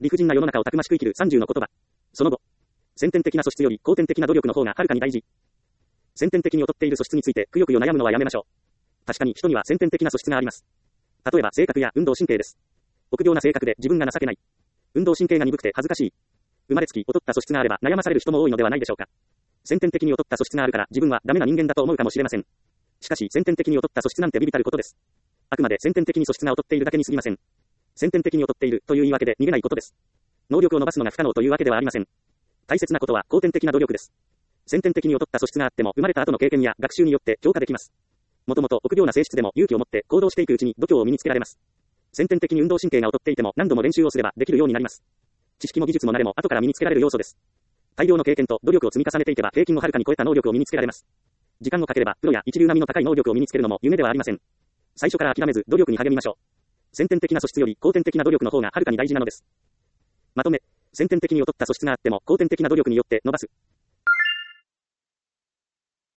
理不尽な世の中をたくましく生きる30の言葉。その後。先天的な素質より後天的な努力の方がはるかに大事。先天的に劣っている素質についてくよくよ悩むのはやめましょう。確かに人には先天的な素質があります。例えば性格や運動神経です。臆病な性格で自分が情けない。運動神経が鈍くて恥ずかしい。生まれつき劣った素質があれば悩まされる人も多いのではないでしょうか。先天的に劣った素質があるから自分はダメな人間だと思うかもしれません。しかし先天的に劣った素質なんて微々たることです。あくまで先天的に素質が劣っているだけに過ぎません。先天的に劣っているという言い訳で逃げないことです。能力を伸ばすのが不可能というわけではありません。大切なことは後天的な努力です。先天的に劣った素質があっても生まれた後の経験や学習によって強化できます。もともと臆病な性質でも勇気を持って行動していくうちに度胸を身につけられます。先天的に運動神経が劣っていても何度も練習をすればできるようになります。知識も技術も慣れも後から身につけられる要素です。大量の経験と努力を積み重ねていけば平均をはるかに超えた能力を身につけられます。時間をかければプロや一流並みの高い能力を身につけるのも夢ではありません。最初から諦めず努力に励みましょう。先天的な素質より後天的な努力の方がはるかに大事なのです。まとめ、先天的に劣った素質があっても後天的な努力によって伸ばす。